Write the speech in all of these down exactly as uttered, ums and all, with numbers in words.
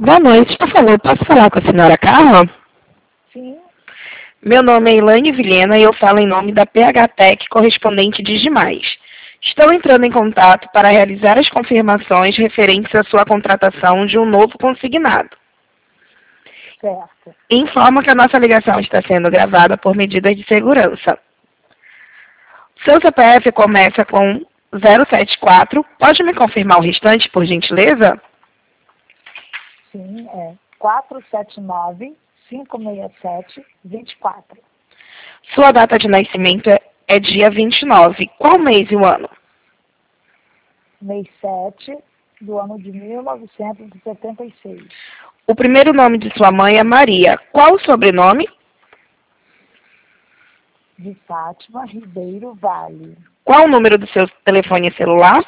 Boa noite, por favor, posso falar com a senhora Carla? Sim. Meu nome é Elaine Vilhena e eu falo em nome da P H Tech correspondente de Digimais. Estou entrando em contato para realizar as confirmações referentes à sua contratação de um novo consignado. Certo. Informo que a nossa ligação está sendo gravada por medidas de segurança. Seu C P F começa com zero sete quatro. Pode me confirmar o restante, por gentileza? Sim, é quatro sete nove, cinco seis sete, dois quatro. Sua data de nascimento é, é dia vinte e nove. Qual mês e o ano? Mês sete do ano de mil novecentos e setenta e seis. O primeiro nome de sua mãe é Maria. Qual o sobrenome? De Fátima Ribeiro Vale. Qual o número do seu telefone celular?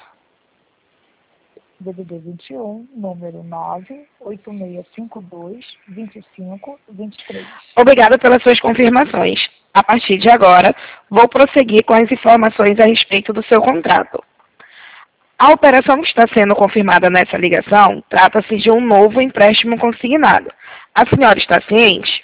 D D D vinte e um, número nove oito seis cinco dois, dois cinco dois três. Obrigada pelas suas confirmações. A partir de agora, vou prosseguir com as informações a respeito do seu contrato. A operação que está sendo confirmada nessa ligação trata-se de um novo empréstimo consignado. A senhora está ciente?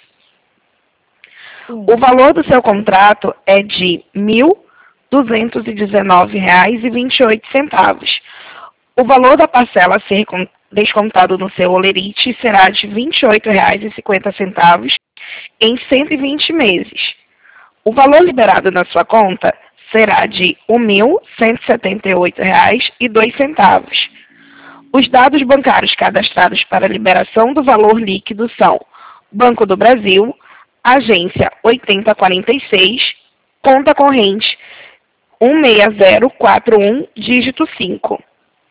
Sim. O valor do seu contrato é de mil duzentos e dezenove reais e vinte e oito centavos. O valor da parcela a ser descontado no seu holerite será de vinte e oito reais e cinquenta centavos em cento e vinte meses. O valor liberado na sua conta será de um mil cento e setenta e oito reais e dois centavos. Os dados bancários cadastrados para liberação do valor líquido são Banco do Brasil, agência oitenta quarenta e seis, conta corrente um seis zero quatro um, dígito cinco.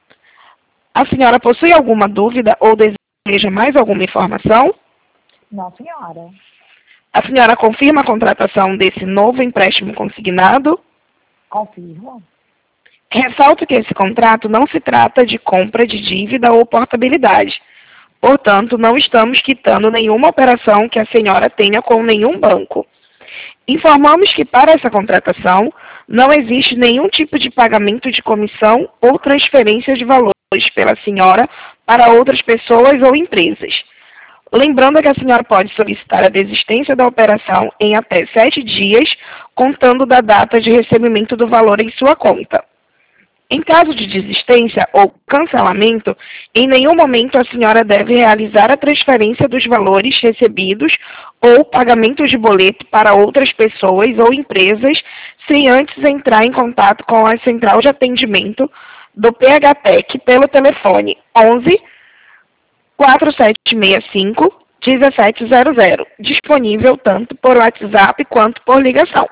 A senhora possui alguma dúvida ou deseja mais alguma informação? Não, senhora. A senhora confirma a contratação desse novo empréstimo consignado? Confirmo. Ressalto que esse contrato não se trata de compra de dívida ou portabilidade. Portanto, não estamos quitando nenhuma operação que a senhora tenha com nenhum banco. Informamos que para essa contratação não existe nenhum tipo de pagamento de comissão ou transferência de valores pela senhora para outras pessoas ou empresas. Lembrando que a senhora pode solicitar a desistência da operação em até sete dias, contando da data de recebimento do valor em sua conta. Em caso de desistência ou cancelamento, em nenhum momento a senhora deve realizar a transferência dos valores recebidos ou pagamento de boleto para outras pessoas ou empresas sem antes entrar em contato com a central de atendimento do P H Tech pelo telefone onze, quatro sete seis cinco, um sete zero zero, disponível tanto por WhatsApp quanto por ligação.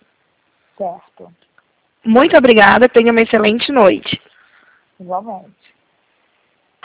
Certo. Muito obrigada, tenha uma excelente noite. Igualmente.